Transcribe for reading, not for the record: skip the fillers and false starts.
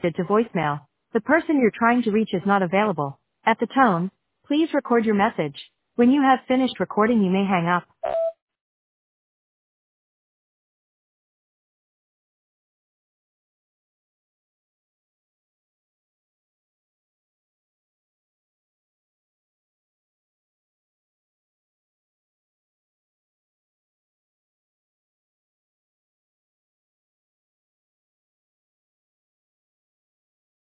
to voicemail. The person you're trying to reach is not available. At the tone, please record your message. When you have finished recording, you may hang up.